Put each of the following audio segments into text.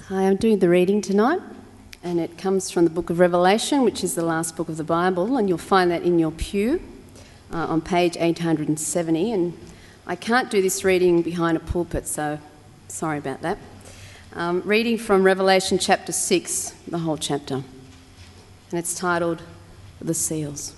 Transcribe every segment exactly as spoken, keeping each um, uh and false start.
Hi, I'm doing the reading tonight, and it comes from the book of Revelation, which is the last book of the Bible, and you'll find that in your pew uh, on page eight hundred seventy. And I can't do this reading behind a pulpit, so sorry about that. Um, reading from Revelation chapter six, the whole chapter, and it's titled The Seals.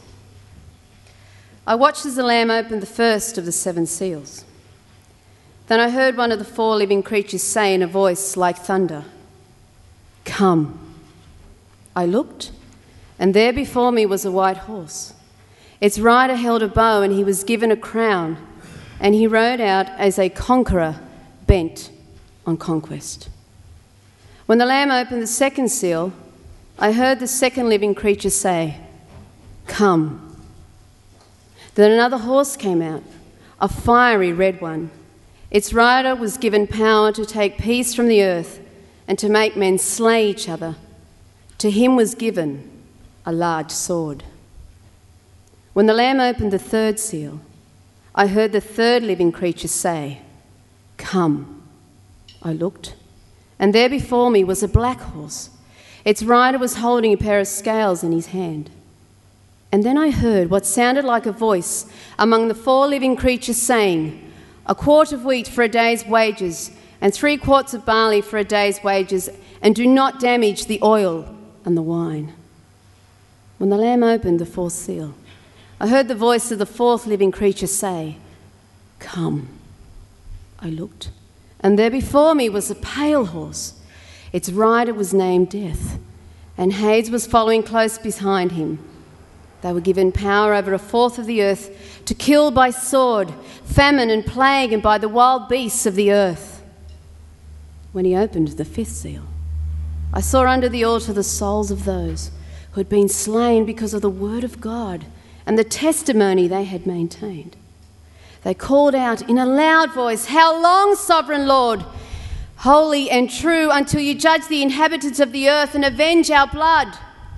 I watched as the Lamb opened the first of the seven seals. Then I heard one of the four living creatures say in a voice like thunder, "Come." I looked, and there before me was a white horse. Its rider held a bow, and he was given a crown, and he rode out as a conqueror bent on conquest. When the Lamb opened the second seal, I heard the second living creature say, "Come." Then another horse came out, a fiery red one. Its rider was given power to take peace from the earth and to make men slay each other. To him was given a large sword. When the Lamb opened the third seal, I heard the third living creature say, "Come." I looked, and there before me was a black horse. Its rider was holding a pair of scales in his hand. And then I heard what sounded like a voice among the four living creatures saying, "A quart of wheat for a day's wages, and three quarts of barley for a day's wages, and do not damage the oil and the wine." When the Lamb opened the fourth seal, I heard the voice of the fourth living creature say, "Come." I looked, and there before me was a pale horse. Its rider was named Death, and Hades was following close behind him. They were given power over a fourth of the earth to kill by sword, famine and plague, and by the wild beasts of the earth. When he opened the fifth seal, I saw under the altar the souls of those who had been slain because of the word of God and the testimony they had maintained. They called out in a loud voice, "How long, sovereign Lord, holy and true, until you judge the inhabitants of the earth and avenge our blood?"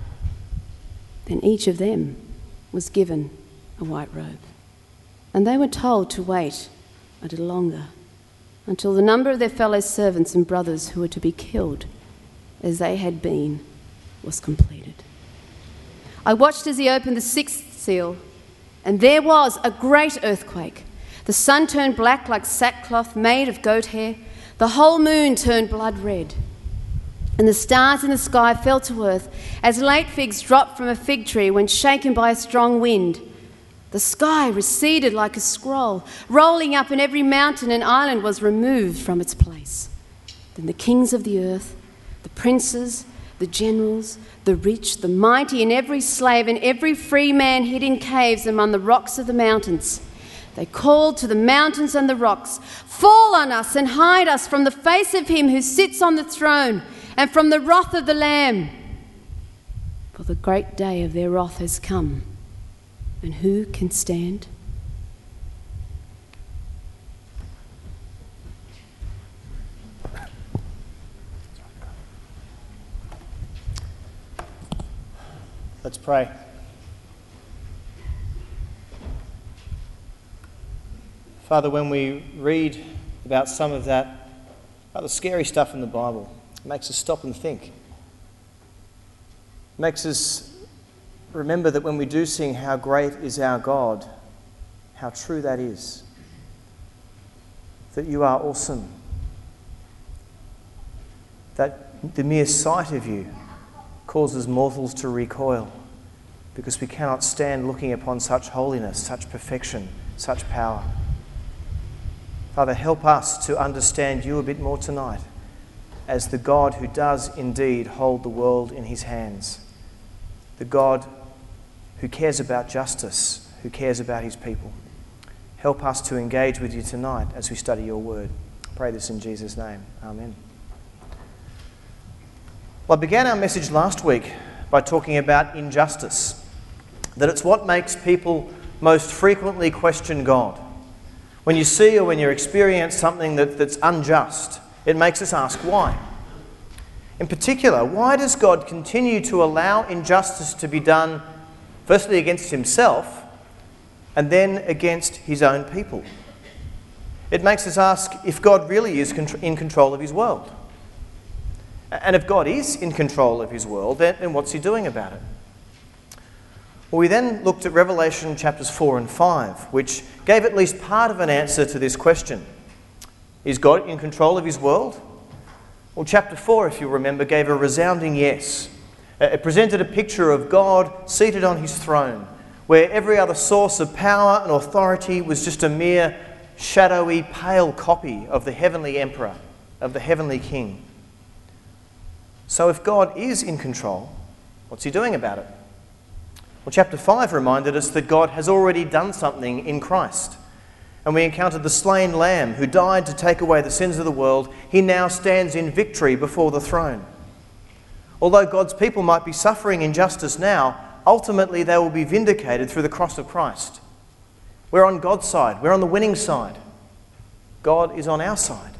Then each of them was given a white robe, and they were told to wait a little longer until the number of their fellow servants and brothers who were to be killed as they had been was completed. I watched as he opened the sixth seal, and there was a great earthquake. The sun turned black like sackcloth made of goat hair. The whole moon turned blood red, and the stars in the sky fell to earth as late figs drop from a fig tree when shaken by a strong wind. The sky receded like a scroll, rolling up, and every mountain and island was removed from its place. Then the kings of the earth, the princes, the generals, the rich, the mighty, and every slave and every free man hid in caves among the rocks of the mountains. They called to the mountains and the rocks, "Fall on us and hide us from the face of him who sits on the throne and from the wrath of the Lamb. For the great day of their wrath has come, and who can stand?" Let's pray. Father, when we read about some of that, about the scary stuff in the Bible, it makes us stop and think. It makes us remember that when we do sing, "How great is our God," how true that is. That you are awesome. That the mere sight of you causes mortals to recoil, because we cannot stand looking upon such holiness, such perfection, such power. Father, help us to understand you a bit more tonight as the God who does indeed hold the world in his hands, the God who cares about justice, who cares about his people. Help us to engage with you tonight as we study your word. I pray this in Jesus' name. Amen. Well, I began our message last week by talking about injustice, that it's what makes people most frequently question God. When you see or when you experience something that, that's unjust, it makes us ask why. In particular, why does God continue to allow injustice to be done, firstly against himself, and then against his own people? It makes us ask if God really is in control of his world. And if God is in control of his world, then, then what's he doing about it? Well, we then looked at Revelation chapters four and five, which gave at least part of an answer to this question. Is God in control of his world? Well, chapter four, if you remember, gave a resounding yes. It presented a picture of God seated on his throne, where every other source of power and authority was just a mere shadowy, pale copy of the heavenly emperor, of the heavenly king. So if God is in control, what's he doing about it? Well, chapter five reminded us that God has already done something in Christ. And we encountered the slain Lamb who died to take away the sins of the world. He now stands in victory before the throne. Although God's people might be suffering injustice now, ultimately they will be vindicated through the cross of Christ. We're on God's side. We're on the winning side. God is on our side.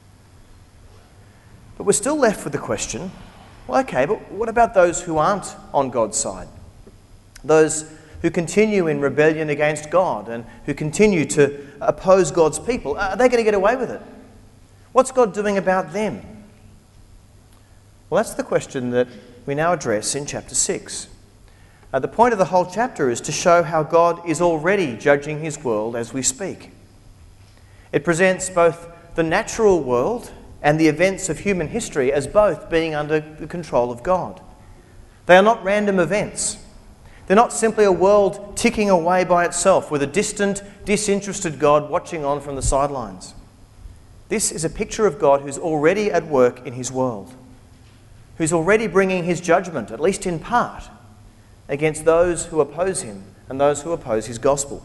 But we're still left with the question, well, okay, but what about those who aren't on God's side? Those who continue in rebellion against God and who continue to oppose God's people, are they going to get away with it? What's God doing about them? Well, that's the question that we now address in chapter six. Uh, the point of the whole chapter is to show how God is already judging his world as we speak. It presents both the natural world and the events of human history as both being under the control of God. They are not random events. They're not simply a world ticking away by itself with a distant, disinterested God watching on from the sidelines. This is a picture of God who's already at work in his world, who's already bringing his judgment, at least in part, against those who oppose him and those who oppose his gospel.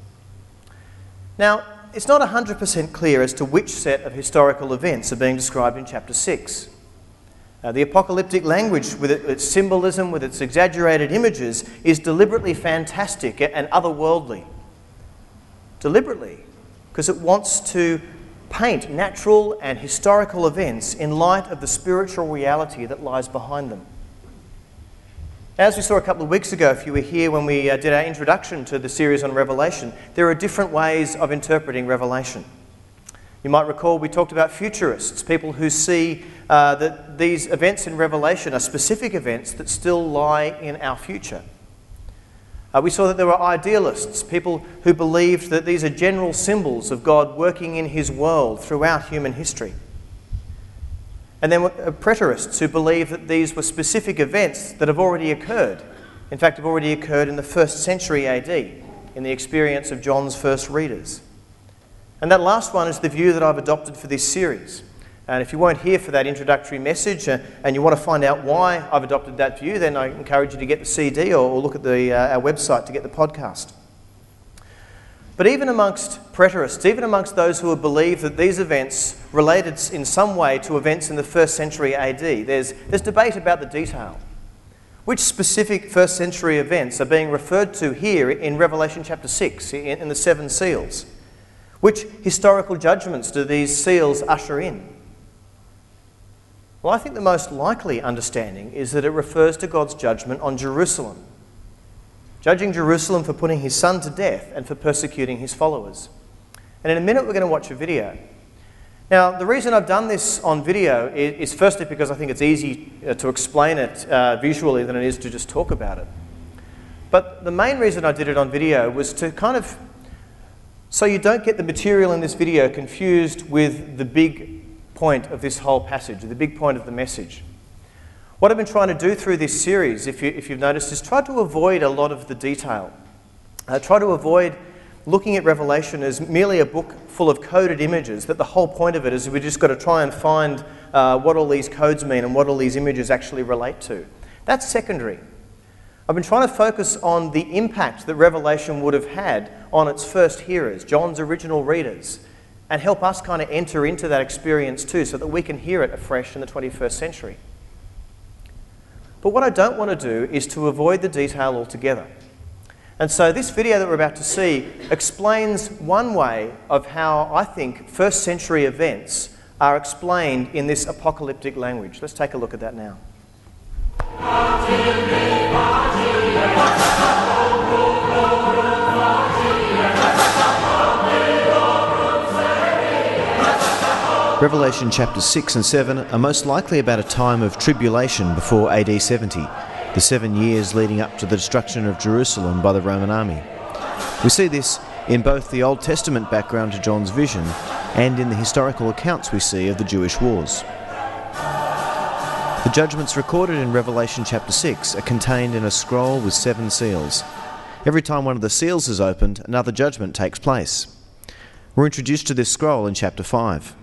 Now, it's not one hundred percent clear as to which set of historical events are being described in chapter six. Uh, the apocalyptic language, with its symbolism, with its exaggerated images, is deliberately fantastic and otherworldly. Deliberately, because it wants to paint natural and historical events in light of the spiritual reality that lies behind them. As we saw a couple of weeks ago, if you were here when we uh, did our introduction to the series on Revelation, there are different ways of interpreting Revelation. You might recall we talked about futurists, people who see uh, that these events in Revelation are specific events that still lie in our future. Uh, we saw that there were idealists, people who believed that these are general symbols of God working in his world throughout human history. And then preterists who believed that these were specific events that have already occurred. In fact, have already occurred in the first century A D, in the experience of John's first readers. And that last one is the view that I've adopted for this series. And if you weren't here for that introductory message uh, and you want to find out why I've adopted that view, then I encourage you to get the C D or, or look at the, uh, our website to get the podcast. But even amongst preterists, even amongst those who believe that these events related in some way to events in the first century A D, there's, there's debate about the detail. Which specific first century events are being referred to here in Revelation chapter six, in, in the seven seals? Which historical judgments do these seals usher in? Well, I think the most likely understanding is that it refers to God's judgment on Jerusalem, judging Jerusalem for putting his son to death and for persecuting his followers. And in a minute we're going to watch a video. Now, the reason I've done this on video is, is firstly because I think it's easy to explain it uh, visually than it is to just talk about it. But the main reason I did it on video was to kind of, so you don't get the material in this video confused with the big point of this whole passage, the big point of the message. What I've been trying to do through this series, if, you, if you've noticed, is try to avoid a lot of the detail. Uh, try to avoid looking at Revelation as merely a book full of coded images, that the whole point of it is we've just got to try and find uh, what all these codes mean and what all these images actually relate to. That's secondary. I've been trying to focus on the impact that Revelation would have had on its first hearers, John's original readers, and help us kind of enter into that experience too so that we can hear it afresh in the twenty-first century. But what I don't want to do is to avoid the detail altogether. And so this video that we're about to see explains one way of how I think first century events are explained in this apocalyptic language. Let's take a look at that now. Revelation chapters six and seven are most likely about a time of tribulation before A D seventy, the seven years leading up to the destruction of Jerusalem by the Roman army. We see this in both the Old Testament background to John's vision and in the historical accounts we see of the Jewish wars. The judgments recorded in Revelation chapter six are contained in a scroll with seven seals. Every time one of the seals is opened, another judgment takes place. We're introduced to this scroll in chapter five.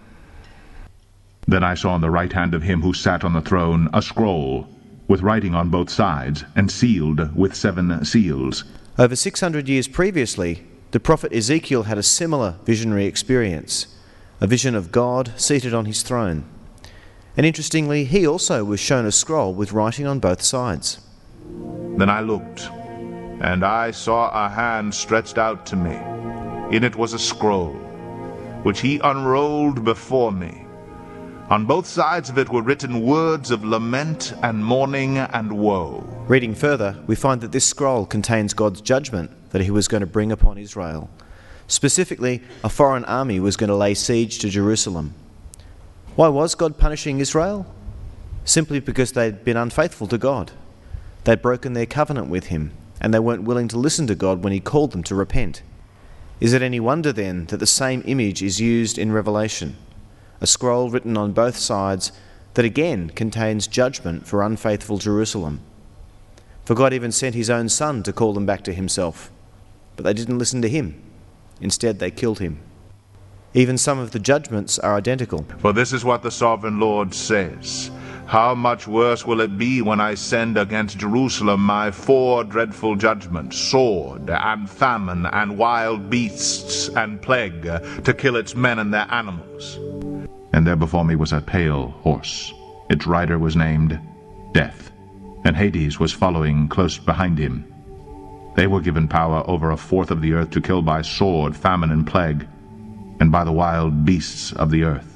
Then I saw on the right hand of him who sat on the throne a scroll, with writing on both sides, and sealed with seven seals. Over six hundred years previously, the prophet Ezekiel had a similar visionary experience, a vision of God seated on his throne. And interestingly, he also was shown a scroll with writing on both sides. Then I looked, and I saw a hand stretched out to me. In it was a scroll, which he unrolled before me. On both sides of it were written words of lament and mourning and woe. Reading further, we find that this scroll contains God's judgment that he was going to bring upon Israel. Specifically, a foreign army was going to lay siege to Jerusalem. Why was God punishing Israel? Simply because they'd been unfaithful to God. They'd broken their covenant with him, and they weren't willing to listen to God when he called them to repent. Is it any wonder then that the same image is used in Revelation? A scroll written on both sides that again contains judgment for unfaithful Jerusalem. For God even sent his own Son to call them back to himself. But they didn't listen to him. Instead, they killed him. Even some of the judgments are identical. For this is what the sovereign Lord says. How much worse will it be when I send against Jerusalem my four dreadful judgments, sword, and famine, and wild beasts, and plague, to kill its men and their animals. And there before me was a pale horse. Its rider was named Death, and Hades was following close behind him. They were given power over a fourth of the earth to kill by sword, famine, and plague, and by the wild beasts of the earth.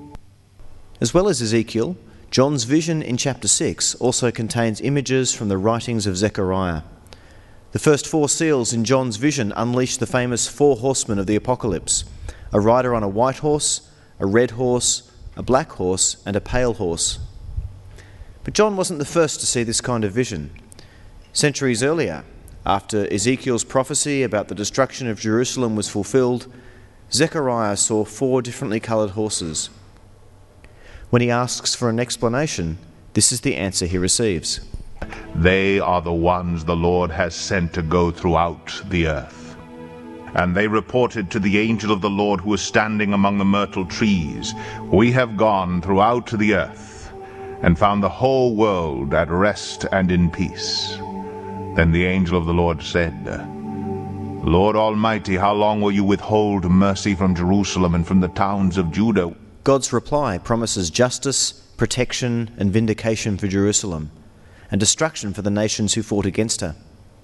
As well as Ezekiel, John's vision in chapter six also contains images from the writings of Zechariah. The first four seals in John's vision unleash the famous four horsemen of the apocalypse: a rider on a white horse, a red horse, a black horse, and a pale horse. But John wasn't the first to see this kind of vision. Centuries earlier, after Ezekiel's prophecy about the destruction of Jerusalem was fulfilled, Zechariah saw four differently coloured horses. When he asks for an explanation, this is the answer he receives. They are the ones the Lord has sent to go throughout the earth. And they reported to the angel of the Lord who was standing among the myrtle trees, "We have gone throughout the earth, and found the whole world at rest and in peace." Then the angel of the Lord said, "Lord Almighty, how long will you withhold mercy from Jerusalem and from the towns of Judah?" God's reply promises justice, protection, and vindication for Jerusalem, and destruction for the nations who fought against her.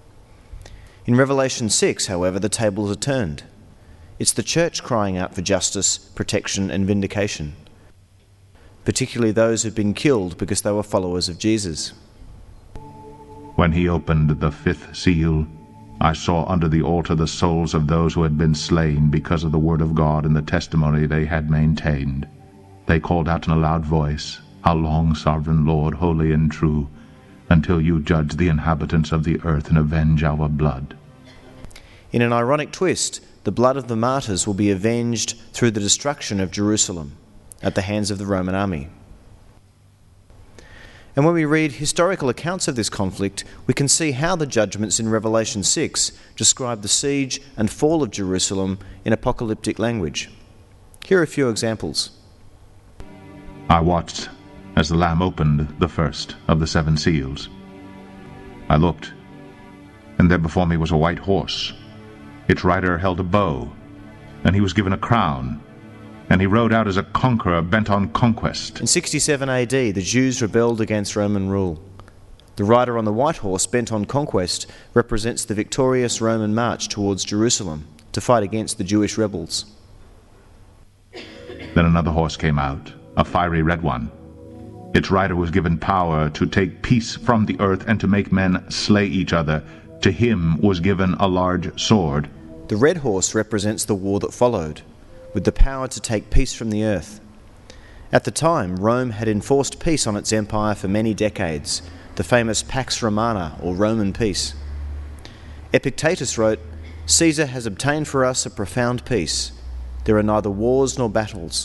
In Revelation six, however, the tables are turned. It's the church crying out for justice, protection, and vindication, particularly those who've been killed because they were followers of Jesus. When he opened the fifth seal, I saw under the altar the souls of those who had been slain because of the word of God and the testimony they had maintained. They called out in a loud voice, "How long, sovereign Lord, holy and true, until you judge the inhabitants of the earth and avenge our blood?" In an ironic twist, the blood of the martyrs will be avenged through the destruction of Jerusalem at the hands of the Roman army. And when we read historical accounts of this conflict, we can see how the judgments in Revelation six describe the siege and fall of Jerusalem in apocalyptic language. Here are a few examples. I watched as the Lamb opened the first of the seven seals. I looked, and there before me was a white horse. Its rider held a bow, and he was given a crown, and he rode out as a conqueror bent on conquest. In sixty-seven A D, the Jews rebelled against Roman rule. The rider on the white horse, bent on conquest, represents the victorious Roman march towards Jerusalem to fight against the Jewish rebels. Then another horse came out, a fiery red one. Its rider was given power to take peace from the earth and to make men slay each other. To him was given a large sword. The red horse represents the war that followed, with the power to take peace from the earth. At the time, Rome had enforced peace on its empire for many decades, the famous Pax Romana, or Roman peace. Epictetus wrote, "Caesar has obtained for us a profound peace. There are neither wars nor battles."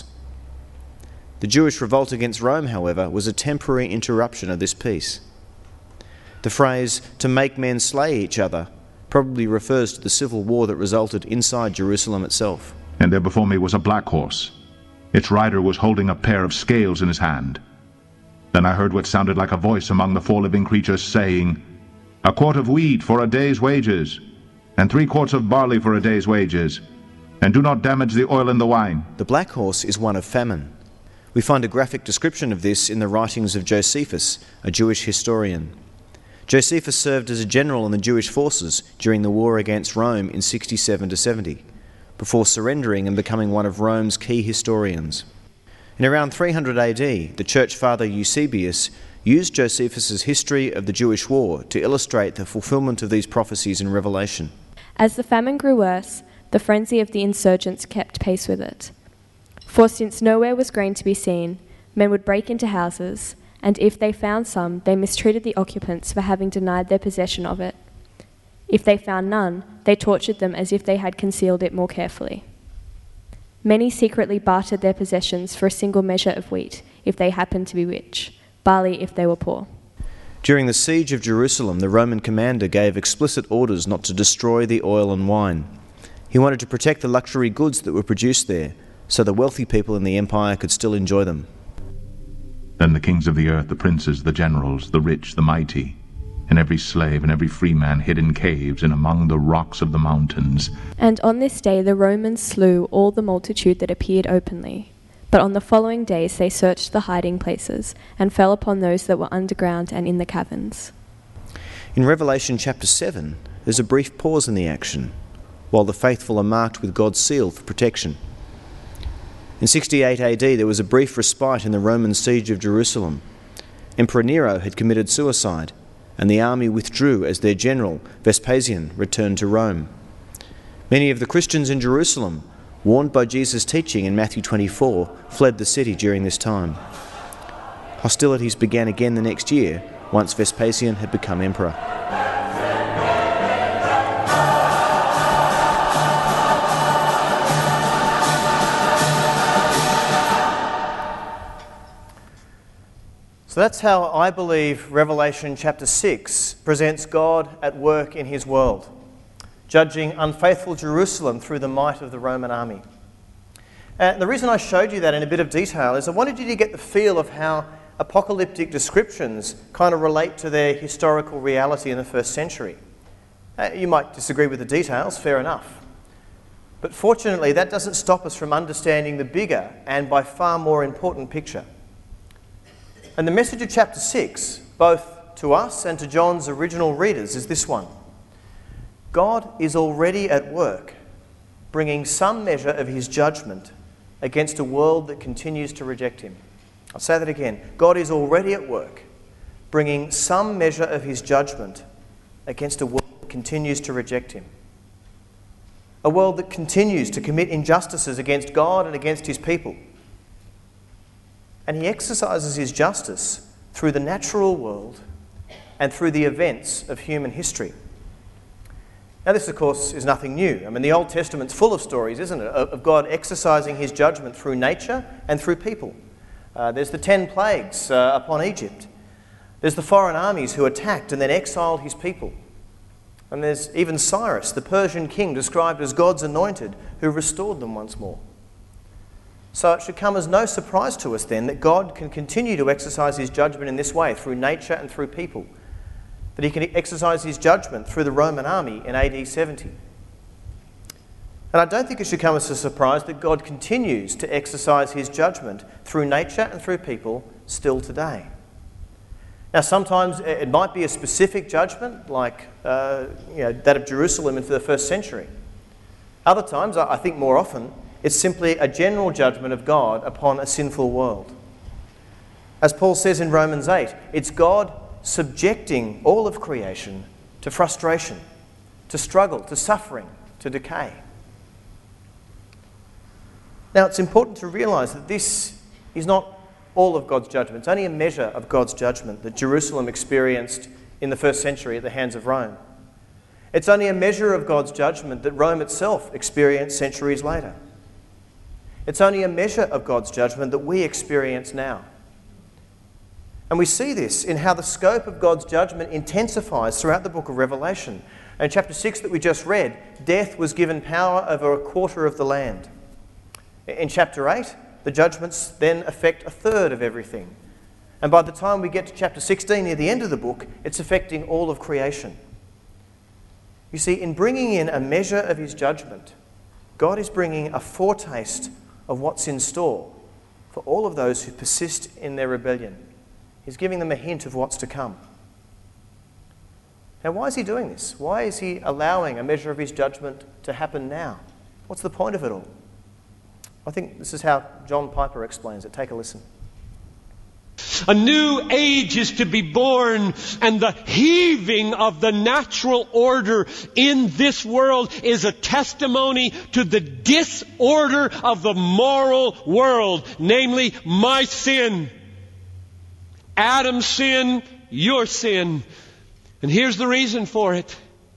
The Jewish revolt against Rome, however, was a temporary interruption of this peace. The phrase, "to make men slay each other," probably refers to the civil war that resulted inside Jerusalem itself. And there before me was a black horse. Its rider was holding a pair of scales in his hand. Then I heard what sounded like a voice among the four living creatures saying, "A quart of wheat for a day's wages, and three quarts of barley for a day's wages, and do not damage the oil and the wine." The black horse is one of famine. We find a graphic description of this in the writings of Josephus, a Jewish historian. Josephus served as a general in the Jewish forces during the war against Rome in sixty-seven to seventy, before surrendering and becoming one of Rome's key historians. In around three hundred A D, the church father Eusebius used Josephus's history of the Jewish war to illustrate the fulfillment of these prophecies in Revelation. As the famine grew worse, the frenzy of the insurgents kept pace with it. For since nowhere was grain to be seen, men would break into houses, and if they found some, they mistreated the occupants for having denied their possession of it. If they found none, they tortured them as if they had concealed it more carefully. Many secretly bartered their possessions for a single measure of wheat, if they happened to be rich, barley if they were poor. During the siege of Jerusalem, the Roman commander gave explicit orders not to destroy the oil and wine. He wanted to protect the luxury goods that were produced there, so the wealthy people in the empire could still enjoy them. Then the kings of the earth, the princes, the generals, the rich, the mighty, and every slave and every free man hid in caves and among the rocks of the mountains. And on this day the Romans slew all the multitude that appeared openly. But on the following days they searched the hiding places, and fell upon those that were underground and in the caverns. In Revelation chapter seven, there's a brief pause in the action, while the faithful are marked with God's seal for protection. In sixty-eight A D, there was a brief respite in the Roman siege of Jerusalem. Emperor Nero had committed suicide, and the army withdrew as their general, Vespasian, returned to Rome. Many of the Christians in Jerusalem, warned by Jesus' teaching in Matthew twenty-four, fled the city during this time. Hostilities began again the next year, once Vespasian had become emperor. So that's how I believe Revelation chapter six presents God at work in his world, judging unfaithful Jerusalem through the might of the Roman army. And the reason I showed you that in a bit of detail is I wanted you to get the feel of how apocalyptic descriptions kind of relate to their historical reality in the first century. Uh, you might disagree with the details, fair enough. But fortunately, that doesn't stop us from understanding the bigger and by far more important picture. And the message of chapter six, both to us and to John's original readers, is this one. God is already at work, bringing some measure of his judgment against a world that continues to reject him. I'll say that again. God is already at work, bringing some measure of his judgment against a world that continues to reject him. A world that continues to commit injustices against God and against his people. And he exercises his justice through the natural world and through the events of human history. Now this, of course, is nothing new. I mean, the Old Testament's full of stories, isn't it, of God exercising his judgment through nature and through people. Uh, there's the ten plagues uh, upon Egypt. There's the foreign armies who attacked and then exiled his people. And there's even Cyrus, the Persian king, described as God's anointed, who restored them once more. So it should come as no surprise to us then that God can continue to exercise his judgment in this way, through nature and through people. That he can exercise his judgment through the Roman army in A D seventy. And I don't think it should come as a surprise that God continues to exercise his judgment through nature and through people still today. Now sometimes it might be a specific judgment, like uh, you know, that of Jerusalem in the first century. Other times, I think more often, it's simply a general judgment of God upon a sinful world. As Paul says in Romans eight, it's God subjecting all of creation to frustration, to struggle, to suffering, to decay. Now, it's important to realise that this is not all of God's judgment. It's only a measure of God's judgment that Jerusalem experienced in the first century at the hands of Rome. It's only a measure of God's judgment that Rome itself experienced centuries later. It's only a measure of God's judgment that we experience now. And we see this in how the scope of God's judgment intensifies throughout the book of Revelation. In chapter six that we just read, death was given power over a quarter of the land. In chapter eight, the judgments then affect a third of everything. And by the time we get to chapter sixteen, near the end of the book, it's affecting all of creation. You see, in bringing in a measure of his judgment, God is bringing a foretaste of what's in store for all of those who persist in their rebellion. He's giving them a hint of what's to come. Now, why is he doing this? Why is he allowing a measure of his judgment to happen now? What's the point of it all? I think this is how John Piper explains it. Take a listen. A new age is to be born, and the heaving of the natural order in this world is a testimony to the disorder of the moral world, namely my sin. Adam's sin, your sin. And here's the reason for it.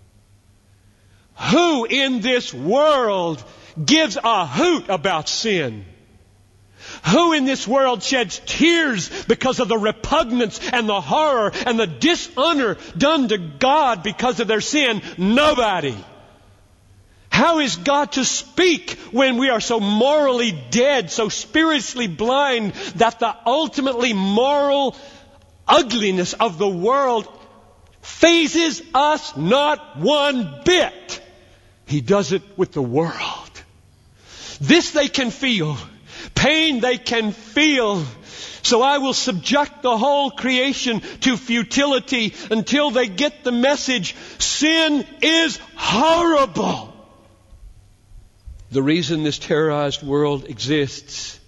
Who in this world gives a hoot about sin? Who in this world sheds tears because of the repugnance and the horror and the dishonor done to God because of their sin? Nobody. How is God to speak when we are so morally dead, so spiritually blind, that the ultimately moral ugliness of the world phases us not one bit? He does it with the world. This they can feel. Pain they can feel. So I will subject the whole creation to futility until they get the message. Sin is horrible. The reason this terrorized world exists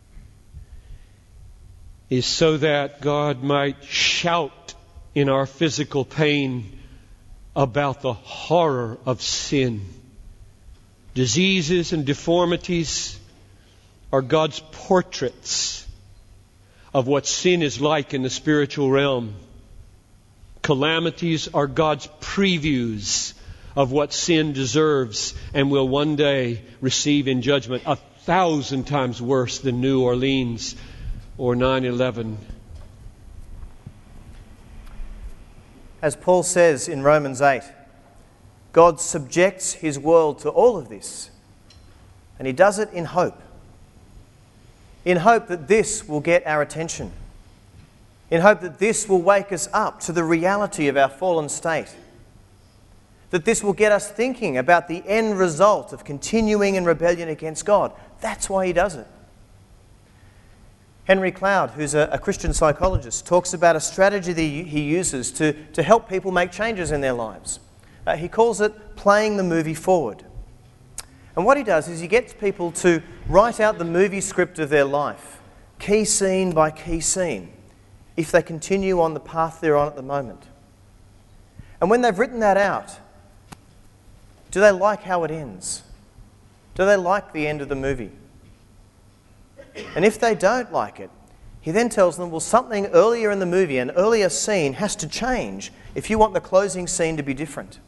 is so that God might shout in our physical pain about the horror of sin. Diseases and deformities are God's portraits of what sin is like in the spiritual realm. Calamities are God's previews of what sin deserves and will one day receive in judgment, a thousand times worse than New Orleans or nine eleven. As Paul says in Romans eight, God subjects his world to all of this, and he does it in hope. In hope that this will get our attention. In hope that this will wake us up to the reality of our fallen state. That this will get us thinking about the end result of continuing in rebellion against God. That's why he does it. Henry Cloud, who's a, a Christian psychologist, talks about a strategy that he, he uses to, to help people make changes in their lives. Uh, he calls it playing the movie forward. And what he does is he gets people to write out the movie script of their life, key scene by key scene, if they continue on the path they're on at the moment. And when they've written that out, do they like how it ends? Do they like the end of the movie? And if they don't like it, he then tells them, well, something earlier in the movie, an earlier scene, has to change if you want the closing scene to be different.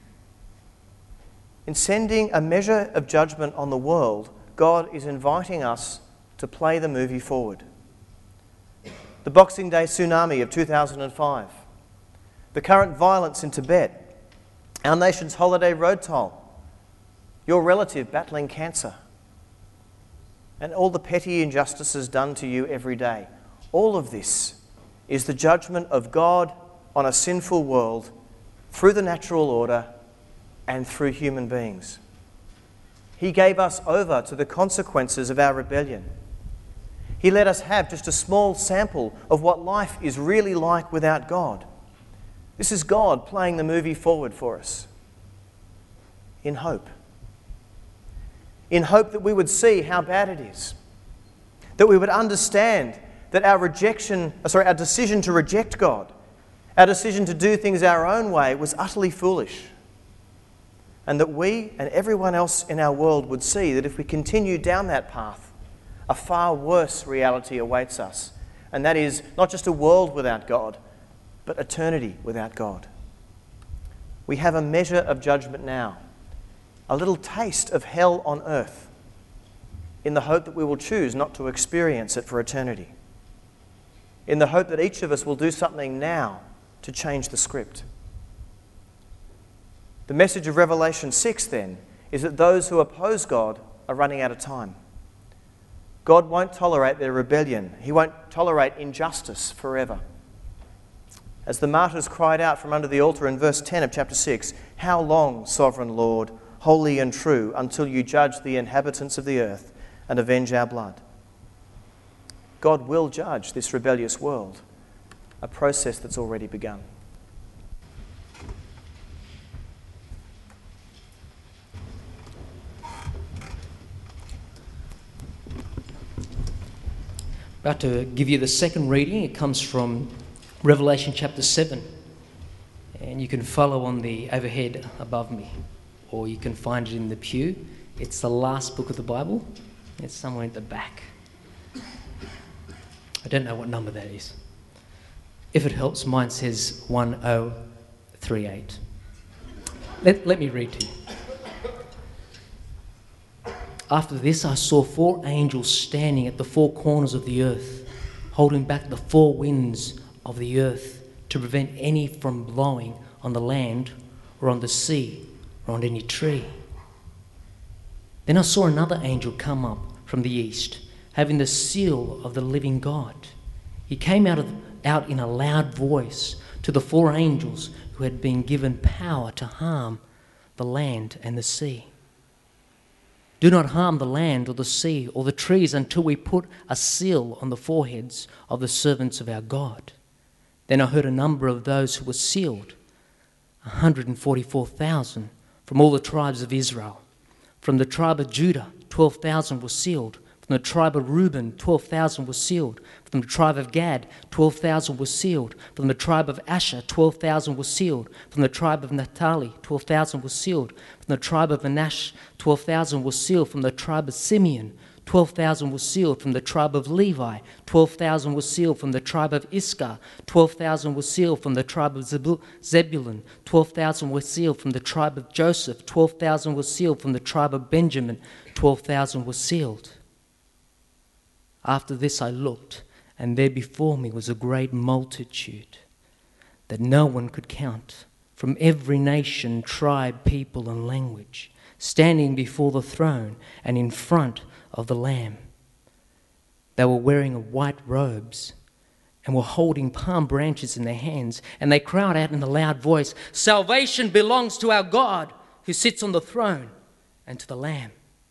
In sending a measure of judgment on the world, God is inviting us to play the movie forward. The Boxing Day tsunami of two thousand five, the current violence in Tibet, our nation's holiday road toll, your relative battling cancer, and all the petty injustices done to you every day. All of this is the judgment of God on a sinful world through the natural order and through human beings. He gave us over to the consequences of our rebellion. He let us have just a small sample of what life is really like without God. This is God playing the movie forward for us in hope. In hope that we would see how bad it is. That we would understand that our rejection, sorry, our decision to reject God, our decision to do things our own way was utterly foolish. And that we and everyone else in our world would see that if we continue down that path, a far worse reality awaits us and that is not just a world without God, but eternity without God. We have a measure of judgment now, a little taste of hell on earth, in the hope that we will choose not to experience it for eternity, in the hope that each of us will do something now to change the script. The message of Revelation six, then, is that those who oppose God are running out of time. God won't tolerate their rebellion. He won't tolerate injustice forever. As the martyrs cried out from under the altar in verse ten of chapter six, "How long, sovereign Lord, holy and true, until you judge the inhabitants of the earth and avenge our blood?" God will judge this rebellious world, a process that's already begun. About to give you the second reading. It comes from Revelation chapter seven. And you can follow on the overhead above me, or you can find it in the pew. It's the last book of the Bible. It's somewhere at the back. I don't know what number that is. If it helps, mine says one oh three eight. Let, let me read to you. After this, I saw four angels standing at the four corners of the earth, holding back the four winds of the earth to prevent any from blowing on the land or on the sea or on any tree. Then I saw another angel come up from the east, having the seal of the living God. He came out, of, out in a loud voice to the four angels who had been given power to harm the land and the sea. Do not harm the land or the sea or the trees until we put a seal on the foreheads of the servants of our God. Then I heard a number of those who were sealed, one hundred forty-four thousand from all the tribes of Israel. From the tribe of Judah, twelve thousand were sealed. From the tribe of Reuben, twelve thousand were sealed. From the tribe of Gad, twelve thousand were sealed. From the tribe of Asher, twelve thousand were sealed. From the tribe of Naphtali, twelve thousand were sealed. From the tribe of Manasseh, twelve thousand were sealed. From the tribe of Simeon, twelve thousand were sealed. From the tribe of Levi, twelve thousand were sealed. From the tribe of Issachar, twelve thousand were sealed. From the tribe of Zebulun, twelve thousand were sealed. From the tribe of Joseph, twelve thousand were sealed. From the tribe of Benjamin, twelve thousand were sealed. After this I looked, and there before me was a great multitude that no one could count, from every nation, tribe, people, and language, standing before the throne and in front of the Lamb. They were wearing white robes and were holding palm branches in their hands, and they cried out in a loud voice, "Salvation belongs to our God who sits on the throne and to the Lamb."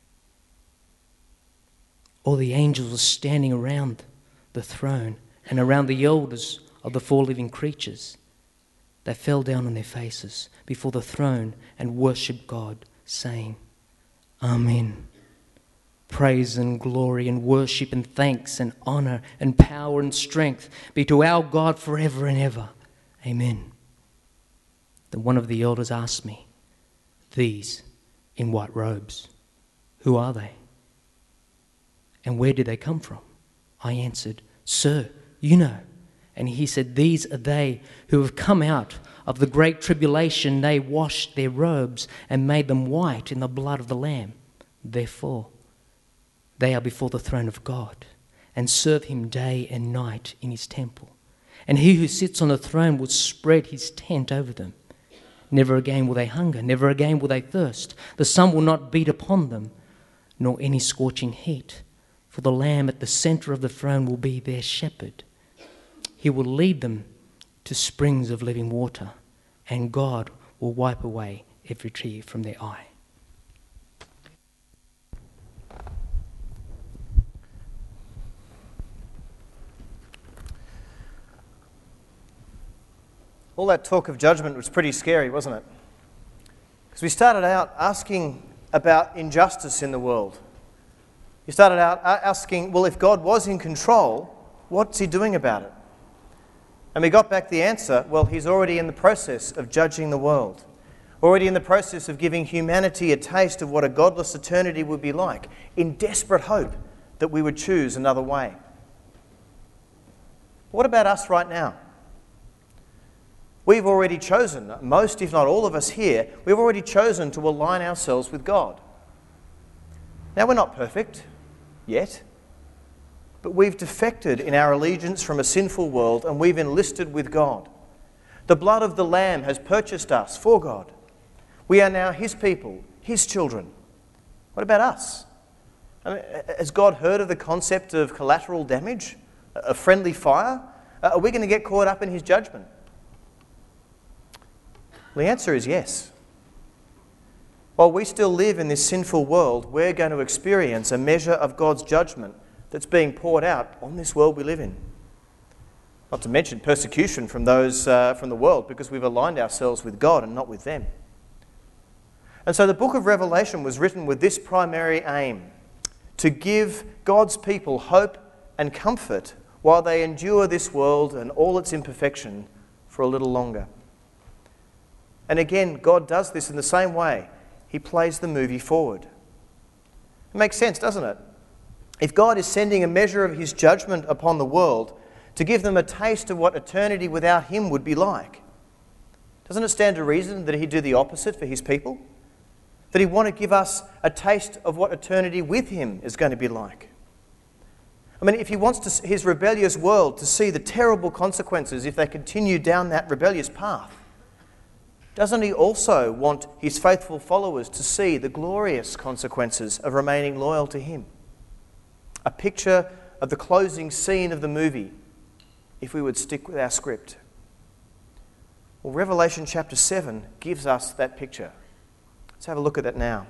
All the angels were standing around the throne and around the elders of the four living creatures. They fell down on their faces before the throne and worshipped God, saying, "Amen. Praise and glory and worship and thanks and honor and power and strength be to our God forever and ever. Amen." Then one of the elders asked me, "These in white robes, who are they? And where did they come from?" I answered, "Sir, you know." And he said, "These are they who have come out of the great tribulation. They washed their robes and made them white in the blood of the Lamb. Therefore, they are before the throne of God and serve him day and night in his temple. And he who sits on the throne will spread his tent over them. Never again will they hunger, never again will they thirst. The sun will not beat upon them, nor any scorching heat. For the Lamb at the center of the throne will be their shepherd. He will lead them to springs of living water, and God will wipe away every tear from their eye." All that talk of judgment was pretty scary, wasn't it? Because we started out asking about injustice in the world. You started out asking, well, if God was in control, what's he doing about it? And we got back the answer, well, he's already in the process of judging the world, already in the process of giving humanity a taste of what a godless eternity would be like, in desperate hope that we would choose another way. What about us right now? We've already chosen, most if not all of us here, we've already chosen to align ourselves with God. Now, we're not perfect yet, but we've defected in our allegiance from a sinful world and we've enlisted with God. The blood of the Lamb has purchased us for God. We are now His people, His children. What about us? I mean, has God heard of the concept of collateral damage, of friendly fire? Are we going to get caught up in His judgment? Well, the answer is yes. While we still live in this sinful world, we're going to experience a measure of God's judgment that's being poured out on this world we live in. Not to mention persecution from those uh, from the world, because we've aligned ourselves with God and not with them. And so the book of Revelation was written with this primary aim: to give God's people hope and comfort while they endure this world and all its imperfection for a little longer. And again, God does this in the same way. He plays the movie forward. It makes sense, doesn't it? If God is sending a measure of His judgment upon the world to give them a taste of what eternity without Him would be like, doesn't it stand to reason that He'd do the opposite for His people? That He'd want to give us a taste of what eternity with Him is going to be like. I mean, if He wants to, His rebellious world to see the terrible consequences if they continue down that rebellious path, doesn't He also want His faithful followers to see the glorious consequences of remaining loyal to Him? A picture of the closing scene of the movie, if we would stick with our script. Well, Revelation chapter seven gives us that picture. Let's have a look at that now.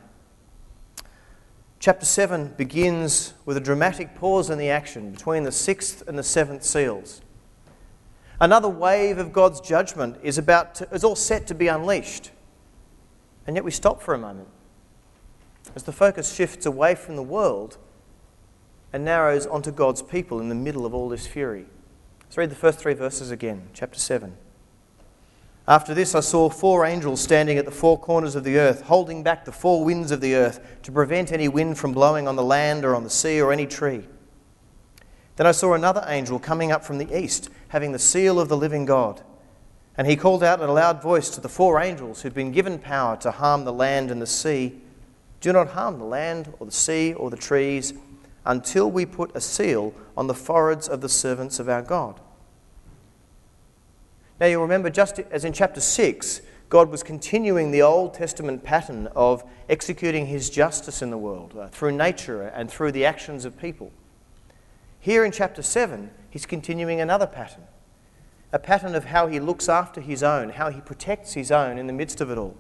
Chapter seven begins with a dramatic pause in the action between the sixth and the seventh seals. Another wave of God's judgment is about to, is all set to be unleashed. And yet we stop for a moment as the focus shifts away from the world and narrows onto God's people in the middle of all this fury. Let's read the first three verses again, chapter seven. After this I saw four angels standing at the four corners of the earth, holding back the four winds of the earth to prevent any wind from blowing on the land or on the sea or any tree. Then I saw another angel coming up from the east, having the seal of the living God. And he called out in a loud voice to the four angels who'd been given power to harm the land and the sea, "Do not harm the land or the sea or the trees until we put a seal on the foreheads of the servants of our God." Now you'll remember, just as in chapter six, God was continuing the Old Testament pattern of executing His justice in the world uh, through nature and through the actions of people. Here in chapter seven, He's continuing another pattern, a pattern of how He looks after His own, how He protects His own in the midst of it all.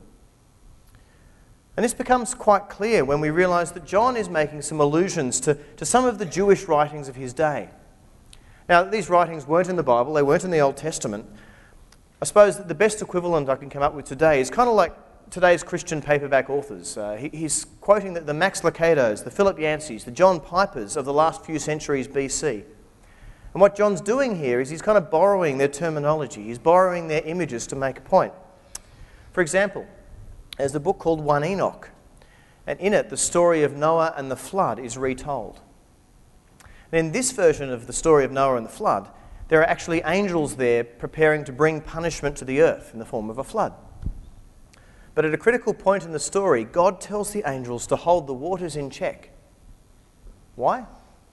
And this becomes quite clear when we realise that John is making some allusions to, to some of the Jewish writings of his day. Now, these writings weren't in the Bible, they weren't in the Old Testament. I suppose that the best equivalent I can come up with today is kind of like today's Christian paperback authors. Uh, he, he's quoting the, the Max Lucados, the Philip Yancey's, the John Pipers of the last few centuries B C. And what John's doing here is he's kind of borrowing their terminology, he's borrowing their images to make a point. For example, there's a book called One Enoch, and in it the story of Noah and the flood is retold. And in this version of the story of Noah and the flood, there are actually angels there preparing to bring punishment to the earth in the form of a flood. But at a critical point in the story, God tells the angels to hold the waters in check. Why?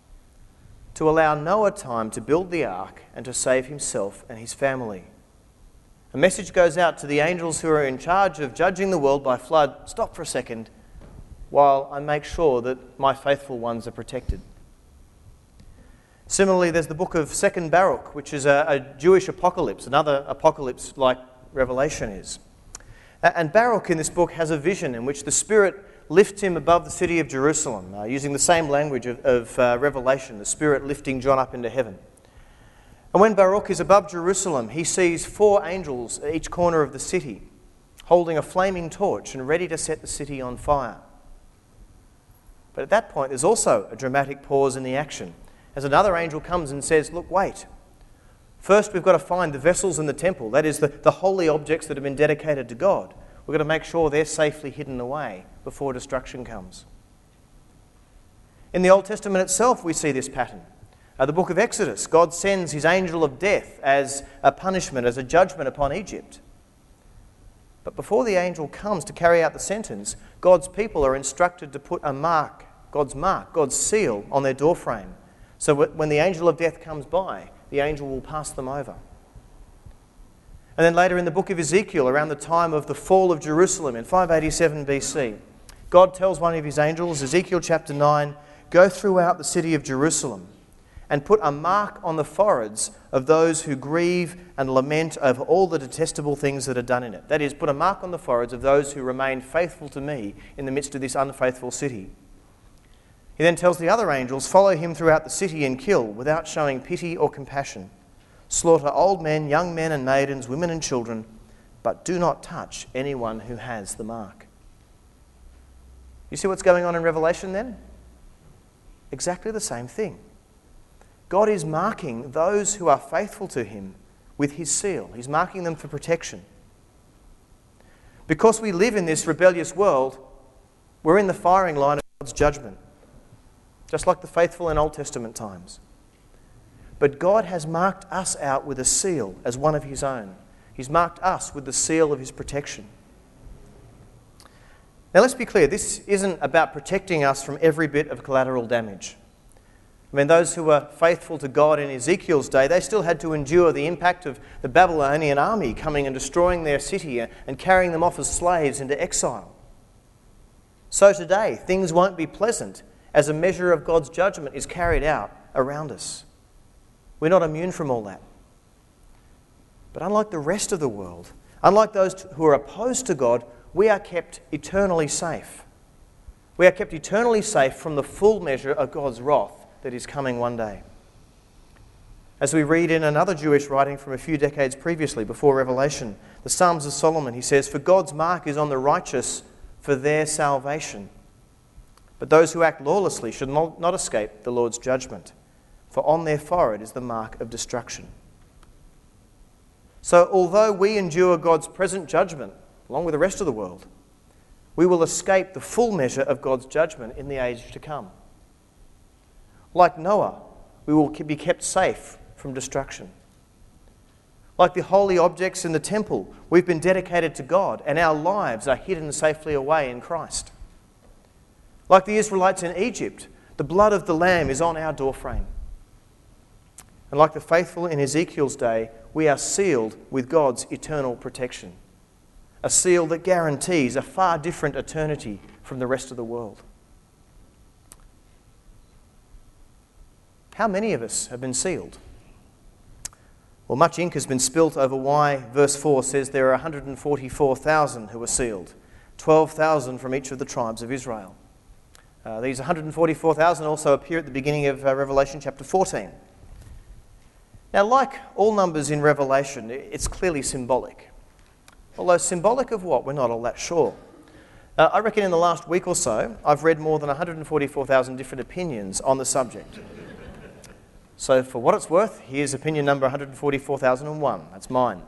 To allow Noah time to build the ark and to save himself and his family. A message goes out to the angels who are in charge of judging the world by flood: stop for a second while I make sure that my faithful ones are protected. Similarly, there's the book of Second Baruch, which is a, a Jewish apocalypse, another apocalypse like Revelation is. And Baruch in this book has a vision in which the Spirit lifts him above the city of Jerusalem, uh, using the same language of, of uh, Revelation, the Spirit lifting John up into heaven. And when Baruch is above Jerusalem, he sees four angels at each corner of the city, holding a flaming torch and ready to set the city on fire. But at that point, there's also a dramatic pause in the action, as another angel comes and says, look, wait. First, we've got to find the vessels in the temple, that is, the, the holy objects that have been dedicated to God. We've got to make sure they're safely hidden away before destruction comes. In the Old Testament itself, we see this pattern. Uh, the book of Exodus, God sends his angel of death as a punishment, as a judgment upon Egypt. But before the angel comes to carry out the sentence, God's people are instructed to put a mark, God's mark, God's seal on their doorframe. So when the angel of death comes by, the angel will pass them over. And then later in the book of Ezekiel, around the time of the fall of Jerusalem in five eighty-seven B C, God tells one of his angels, Ezekiel chapter nine, go throughout the city of Jerusalem and put a mark on the foreheads of those who grieve and lament over all the detestable things that are done in it. That is, put a mark on the foreheads of those who remain faithful to me in the midst of this unfaithful city. He then tells the other angels, follow him throughout the city and kill without showing pity or compassion. Slaughter old men, young men and maidens, women and children, but do not touch anyone who has the mark. You see what's going on in Revelation then? Exactly the same thing. God is marking those who are faithful to him with his seal. He's marking them for protection. Because we live in this rebellious world, we're in the firing line of God's judgment, just like the faithful in Old Testament times. But God has marked us out with a seal as one of his own. He's marked us with the seal of his protection. Now let's be clear, this isn't about protecting us from every bit of collateral damage. I mean, those who were faithful to God in Ezekiel's day, they still had to endure the impact of the Babylonian army coming and destroying their city and carrying them off as slaves into exile. So today, things won't be pleasant as a measure of God's judgment is carried out around us. We're not immune from all that. But unlike the rest of the world, unlike those who are opposed to God, we are kept eternally safe. We are kept eternally safe from the full measure of God's wrath that is coming one day. As we read in another Jewish writing from a few decades previously, before Revelation, the Psalms of Solomon, he says, for God's mark is on the righteous for their salvation. But those who act lawlessly should not escape the Lord's judgment, for on their forehead is the mark of destruction. So although we endure God's present judgment, along with the rest of the world, we will escape the full measure of God's judgment in the age to come. Like Noah, we will be kept safe from destruction. Like the holy objects in the temple, we've been dedicated to God and our lives are hidden safely away in Christ. Like the Israelites in Egypt, the blood of the Lamb is on our doorframe. And like the faithful in Ezekiel's day, we are sealed with God's eternal protection. A seal that guarantees a far different eternity from the rest of the world. How many of us have been sealed? Well, much ink has been spilt over why verse four says there are one hundred forty-four thousand who are sealed, twelve thousand from each of the tribes of Israel. Uh, these one hundred forty-four thousand also appear at the beginning of uh, Revelation chapter fourteen. Now, like all numbers in Revelation, it's clearly symbolic. Although symbolic of what, we're not all that sure. Uh, I reckon in the last week or so, I've read more than one hundred forty-four thousand different opinions on the subject. So for what it's worth, here's opinion number one hundred forty-four thousand one. That's mine.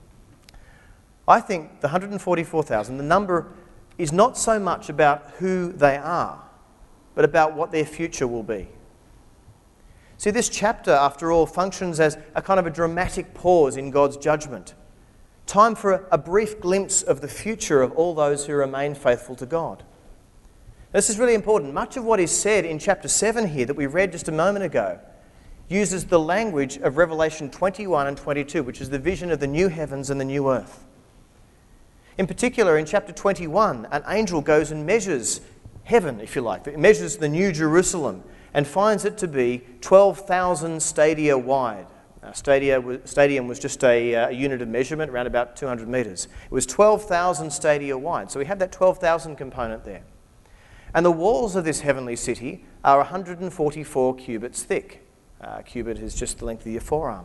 I think the one hundred forty-four thousand, the number is not so much about who they are, but about what their future will be. See, this chapter, after all, functions as a kind of a dramatic pause in God's judgment. Time for a, a brief glimpse of the future of all those who remain faithful to God. This is really important. Much of what is said in chapter seven here that we read just a moment ago uses the language of Revelation twenty-one and twenty-two, which is the vision of the new heavens and the new earth. In particular, in chapter twenty-one, an angel goes and measures heaven, if you like. It measures the new Jerusalem and finds it to be twelve thousand stadia wide. Now, stadia, stadium was just a, a unit of measurement, around about two hundred metres. It was twelve thousand stadia wide, so we have that twelve thousand component there. And the walls of this heavenly city are one hundred forty-four cubits thick. Uh, cubit is just the length of your forearm.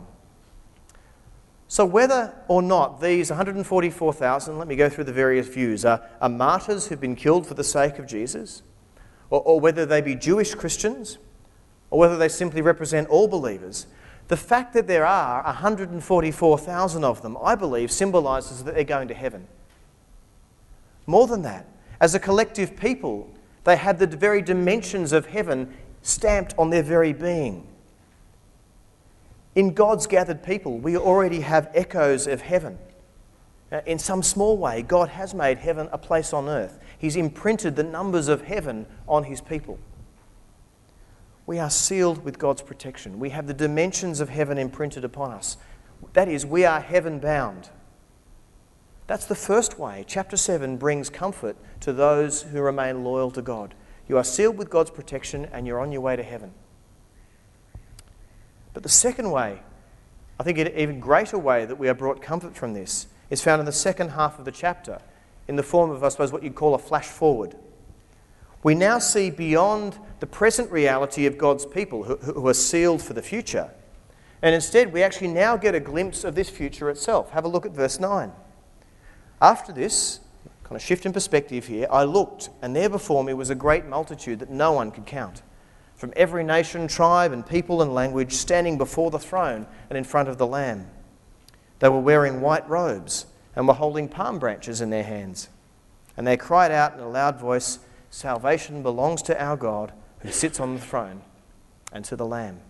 So whether or not these one hundred forty-four thousand, let me go through the various views, are, are martyrs who've been killed for the sake of Jesus, or, or whether they be Jewish Christians, or whether they simply represent all believers, the fact that there are one hundred forty-four thousand of them, I believe, symbolises that they're going to heaven. More than that, as a collective people, they had the very dimensions of heaven stamped on their very being. In God's gathered people, we already have echoes of heaven. In some small way, God has made heaven a place on earth. He's imprinted the numbers of heaven on his people. We are sealed with God's protection. We have the dimensions of heaven imprinted upon us. That is, we are heaven bound. That's the first way. Chapter seven brings comfort to those who remain loyal to God. You are sealed with God's protection and you're on your way to heaven. But the second way, I think an even greater way that we are brought comfort from this, is found in the second half of the chapter, in the form of, I suppose, what you'd call a flash forward. We now see beyond the present reality of God's people who, who are sealed for the future. And instead, we actually now get a glimpse of this future itself. Have a look at verse nine. After this, kind of shift in perspective here, I looked, and there before me was a great multitude that no one could count, from every nation, tribe, and people and language, standing before the throne and in front of the Lamb. They were wearing white robes and were holding palm branches in their hands. And they cried out in a loud voice, "Salvation belongs to our God who sits on the throne and to the Lamb."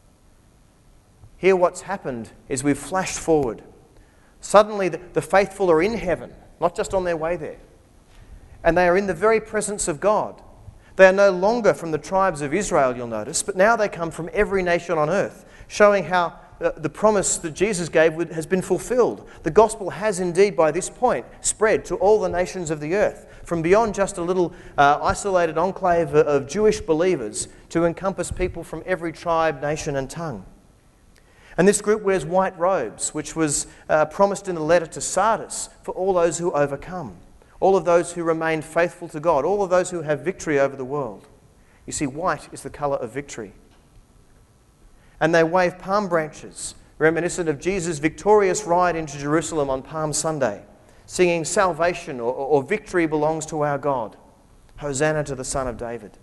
Here what's happened is we've flashed forward. Suddenly the, the faithful are in heaven, not just on their way there. And they are in the very presence of God. They are no longer from the tribes of Israel, you'll notice, but now they come from every nation on earth, showing how uh, the promise that Jesus gave would, has been fulfilled. The gospel has indeed, by this point, spread to all the nations of the earth, from beyond just a little uh, isolated enclave of Jewish believers to encompass people from every tribe, nation and tongue. And this group wears white robes, which was uh, promised in the letter to Sardis for all those who overcome, all of those who remain faithful to God, all of those who have victory over the world. You see, white is the colour of victory. And they wave palm branches, reminiscent of Jesus' victorious ride into Jerusalem on Palm Sunday, singing salvation or, or victory belongs to our God. Hosanna to the Son of David.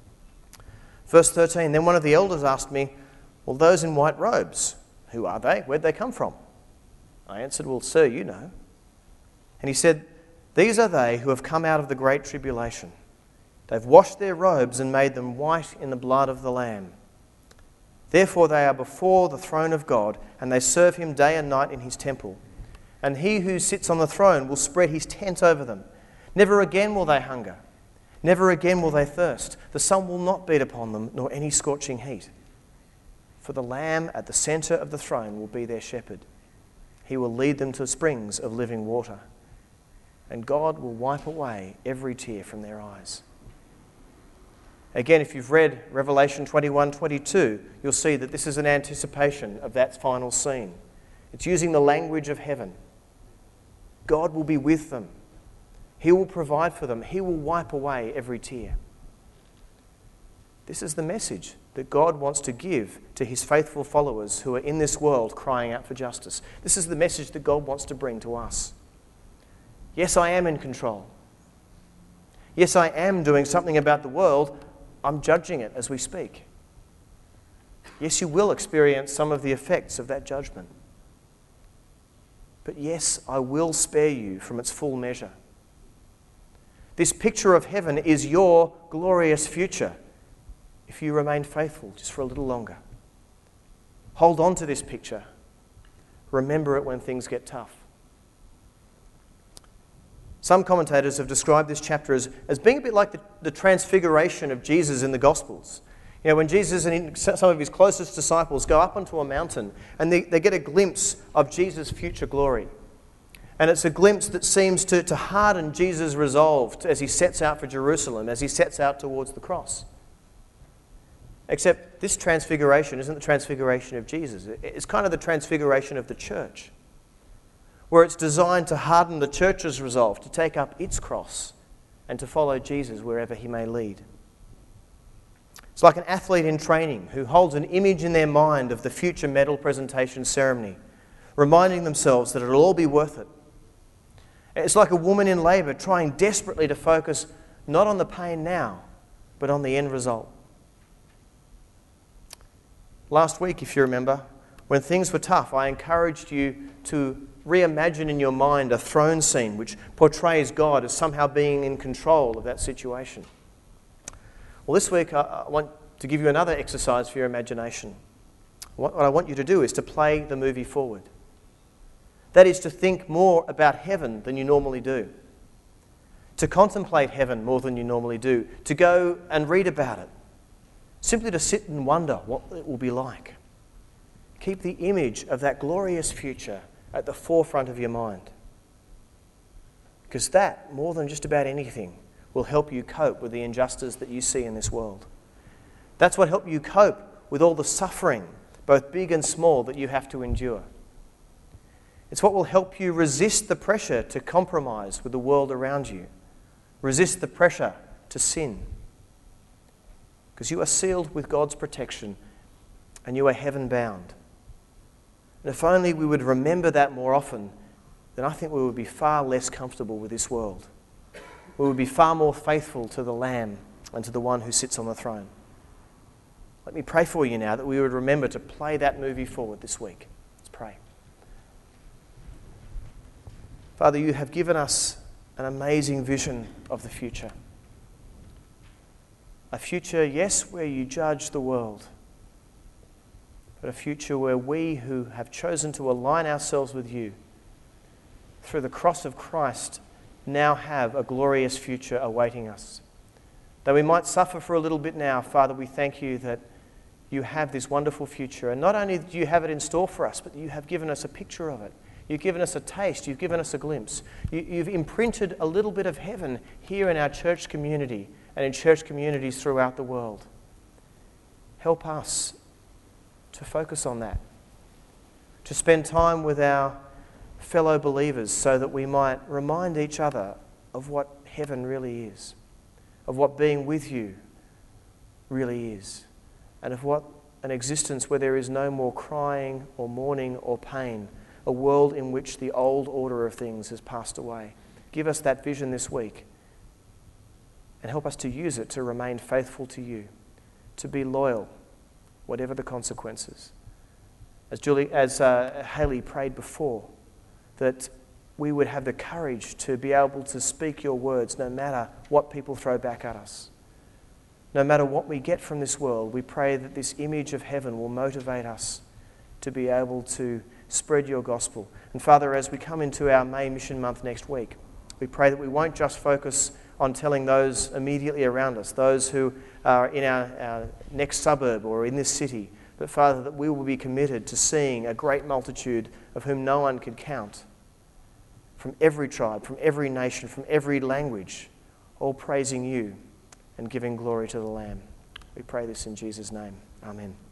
Verse thirteen, then one of the elders asked me, well, those in white robes, who are they? Where'd they come from? I answered, well, sir, you know. And he said, these are they who have come out of the great tribulation. They've washed their robes and made them white in the blood of the Lamb. Therefore they are before the throne of God, and they serve him day and night in his temple. And he who sits on the throne will spread his tent over them. Never again will they hunger. Never again will they thirst. The sun will not beat upon them, nor any scorching heat. For the Lamb at the centre of the throne will be their shepherd. He will lead them to springs of living water. And God will wipe away every tear from their eyes. Again, if you've read Revelation twenty-one twenty-two, you'll see that this is an anticipation of that final scene. It's using the language of heaven. God will be with them. He will provide for them. He will wipe away every tear. This is the message that God wants to give to his faithful followers who are in this world crying out for justice. This is the message that God wants to bring to us. Yes, I am in control. Yes, I am doing something about the world. I'm judging it as we speak. Yes, you will experience some of the effects of that judgment. But yes, I will spare you from its full measure. This picture of heaven is your glorious future if you remain faithful just for a little longer. Hold on to this picture. Remember it when things get tough. Some commentators have described this chapter as, as being a bit like the, the transfiguration of Jesus in the Gospels. You know, when Jesus and some of his closest disciples go up onto a mountain and they, they get a glimpse of Jesus' future glory. And it's a glimpse that seems to, to harden Jesus' resolve as he sets out for Jerusalem, as he sets out towards the cross. Except this transfiguration isn't the transfiguration of Jesus. It's kind of the transfiguration of the church, where it's designed to harden the church's resolve to take up its cross and to follow Jesus wherever he may lead. It's like an athlete in training who holds an image in their mind of the future medal presentation ceremony, reminding themselves that it'll all be worth it. It's like a woman in labour trying desperately to focus not on the pain now, but on the end result. Last week, if you remember, when things were tough, I encouraged you to reimagine in your mind a throne scene which portrays God as somehow being in control of that situation. Well, this week I want to give you another exercise for your imagination. What I want you to do is to play the movie forward. That is to think more about heaven than you normally do. To contemplate heaven more than you normally do. To go and read about it. Simply to sit and wonder what it will be like. Keep the image of that glorious future at the forefront of your mind. Because that, more than just about anything, will help you cope with the injustice that you see in this world. That's what helps you cope with all the suffering, both big and small, that you have to endure. It's what will help you resist the pressure to compromise with the world around you. Resist the pressure to sin. Because you are sealed with God's protection and you are heaven bound. And if only we would remember that more often, then I think we would be far less comfortable with this world. We would be far more faithful to the Lamb and to the one who sits on the throne. Let me pray for you now that we would remember to play that movie forward this week. Let's pray. Father, you have given us an amazing vision of the future. A future, yes, where you judge the world, but a future where we who have chosen to align ourselves with you through the cross of Christ now have a glorious future awaiting us. Though we might suffer for a little bit now, Father, we thank you that you have this wonderful future. And not only do you have it in store for us, but you have given us a picture of it. You've given us a taste. You've given us a glimpse. You, you've imprinted a little bit of heaven here in our church community and in church communities throughout the world. Help us to focus on that, to spend time with our fellow believers so that we might remind each other of what heaven really is, of what being with you really is, and of what an existence where there is no more crying or mourning or pain, a world in which the old order of things has passed away. Give us that vision this week and help us to use it to remain faithful to you, to be loyal, whatever the consequences. As Julie, as uh, Haley prayed before, that we would have the courage to be able to speak your words no matter what people throw back at us. No matter what we get from this world, we pray that this image of heaven will motivate us to be able to spread your gospel. And Father, as we come into our May Mission Month next week, we pray that we won't just focus on telling those immediately around us, those who are in our, our next suburb or in this city, but Father, that we will be committed to seeing a great multitude of whom no one could count, from every tribe, from every nation, from every language, all praising you and giving glory to the Lamb. We pray this in Jesus' name. Amen.